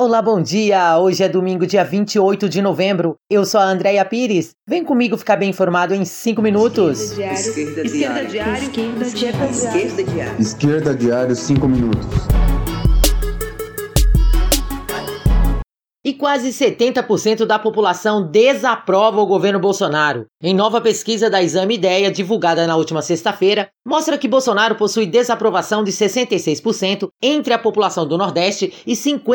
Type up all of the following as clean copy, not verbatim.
Olá, bom dia! Hoje é domingo, dia 28 de novembro. Eu sou a Andréia Pires. Vem comigo ficar bem informado em 5 minutos. Esquerda Diário. Esquerda Diário, 5 minutos. E quase 70% da população desaprova o governo Bolsonaro. Em nova pesquisa da Exame Idéia, divulgada na última sexta-feira, mostra que Bolsonaro possui desaprovação de 66% entre a população do Nordeste e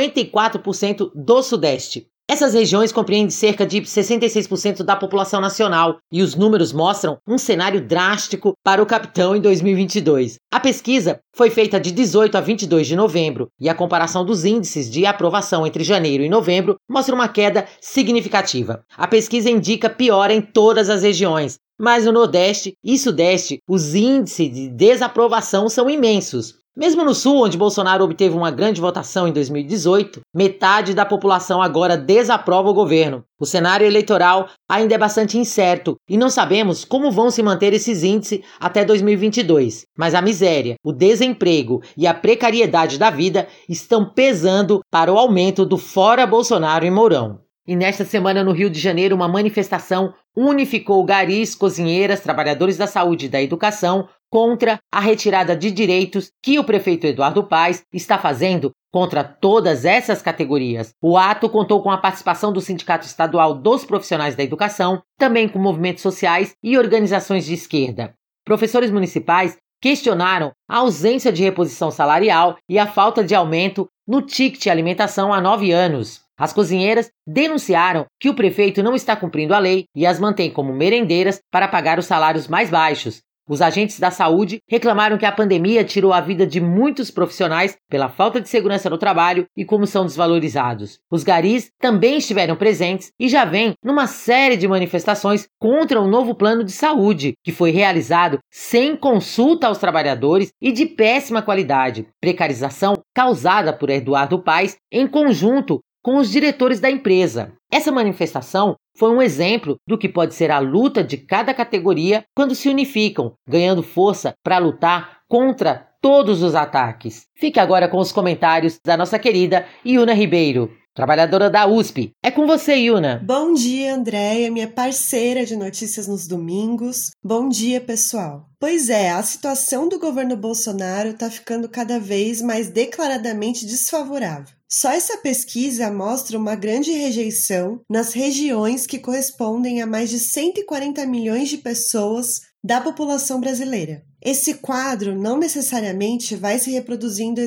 54% do Sudeste. Essas regiões compreendem cerca de 66% da população nacional e os números mostram um cenário drástico para o capitão em 2022. A pesquisa foi feita de 18 a 22 de novembro e a comparação dos índices de aprovação entre janeiro e novembro mostra uma queda significativa. A pesquisa indica piora em todas as regiões, mas no Nordeste e Sudeste os índices de desaprovação são imensos. Mesmo no Sul, onde Bolsonaro obteve uma grande votação em 2018, metade da população agora desaprova o governo. O cenário eleitoral ainda é bastante incerto e não sabemos como vão se manter esses índices até 2022. Mas a miséria, o desemprego e a precariedade da vida estão pesando para o aumento do fora Bolsonaro em Mourão. E nesta semana no Rio de Janeiro, uma manifestação unificou garis, cozinheiras, trabalhadores da saúde e da educação contra a retirada de direitos que o prefeito Eduardo Paes está fazendo contra todas essas categorias. O ato contou com a participação do Sindicato Estadual dos Profissionais da Educação, também com movimentos sociais e organizações de esquerda. Professores municipais questionaram a ausência de reposição salarial e a falta de aumento no ticket alimentação há 9 anos. As cozinheiras denunciaram que o prefeito não está cumprindo a lei e as mantém como merendeiras para pagar os salários mais baixos. Os agentes da saúde reclamaram que a pandemia tirou a vida de muitos profissionais pela falta de segurança no trabalho e como são desvalorizados. Os garis também estiveram presentes e já vêm numa série de manifestações contra o novo plano de saúde, que foi realizado sem consulta aos trabalhadores e de péssima qualidade. Precarização causada por Eduardo Paes em conjunto com os diretores da empresa. Essa manifestação foi um exemplo do que pode ser a luta de cada categoria quando se unificam, ganhando força para lutar contra todos os ataques. Fique agora com os comentários da nossa querida Iuna Ribeiro, trabalhadora da USP. É com você, Iuna. Bom dia, Andréia, minha parceira de notícias nos domingos. Bom dia, pessoal. Pois é, a situação do governo Bolsonaro está ficando cada vez mais declaradamente desfavorável. Só essa pesquisa mostra uma grande rejeição nas regiões que correspondem a mais de 140 milhões de pessoas da população brasileira. Esse quadro não necessariamente vai se reproduzir em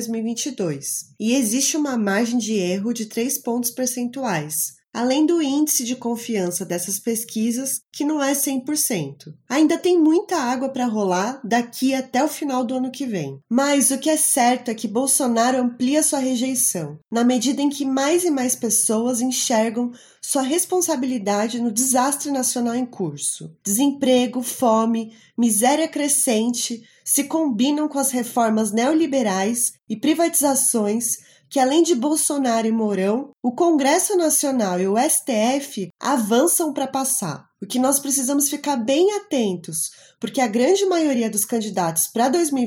2022 e existe uma margem de erro de 3 pontos percentuais, além do índice de confiança dessas pesquisas, que não é 100%. Ainda tem muita água para rolar daqui até o final do ano que vem. Mas o que é certo é que Bolsonaro amplia sua rejeição, na medida em que mais e mais pessoas enxergam sua responsabilidade no desastre nacional em curso. Desemprego, fome, miséria crescente se combinam com as reformas neoliberais e privatizações que, além de Bolsonaro e Mourão, o Congresso Nacional e o STF avançam para passar. O que nós precisamos ficar bem atentos, porque a grande maioria dos candidatos para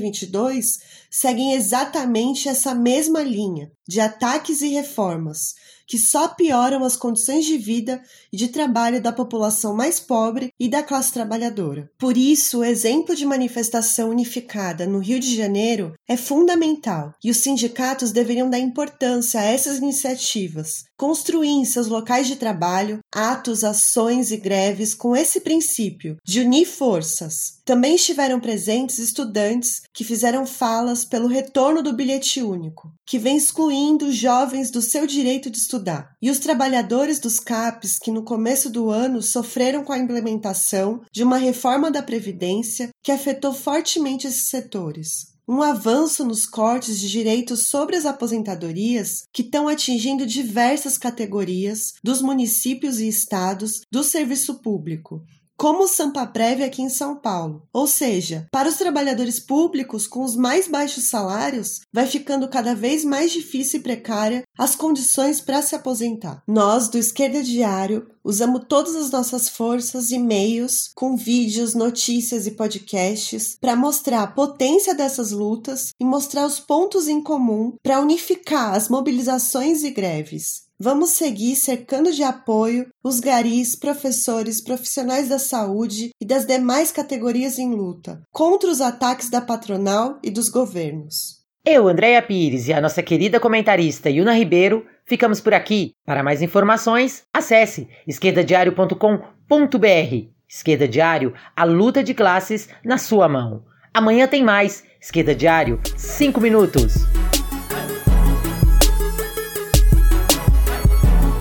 2022 seguem exatamente essa mesma linha de ataques e reformas, que só pioram as condições de vida e de trabalho da população mais pobre e da classe trabalhadora. Por isso, o exemplo de manifestação unificada no Rio de Janeiro é fundamental e os sindicatos deveriam dar importância a essas iniciativas, construir em seus locais de trabalho atos, ações e greves com esse princípio de unir forças. Também estiveram presentes estudantes que fizeram falas pelo retorno do bilhete único, que vem excluindo jovens do seu direito de estudar, e os trabalhadores dos CAPs que no começo do ano sofreram com a implementação de uma reforma da Previdência que afetou fortemente esses setores. Um avanço nos cortes de direitos sobre as aposentadorias que estão atingindo diversas categorias dos municípios e estados do serviço público, como o Sampaprev aqui em São Paulo. Ou seja, para os trabalhadores públicos com os mais baixos salários, vai ficando cada vez mais difícil e precária as condições para se aposentar. Nós, do Esquerda Diário, Usamos todas as nossas forças e meios, com vídeos, notícias e podcasts, para mostrar a potência dessas lutas e mostrar os pontos em comum para unificar as mobilizações e greves. Vamos seguir cercando de apoio os garis, professores, profissionais da saúde e das demais categorias em luta, contra os ataques da patronal e dos governos. Eu, Andréia Pires, e a nossa querida comentarista Yuna Ribeiro, ficamos por aqui. Para mais informações, acesse esquerdadiario.com.br. Esquerda Diário, a luta de classes na sua mão. Amanhã tem mais. Esquerda Diário, 5 minutos.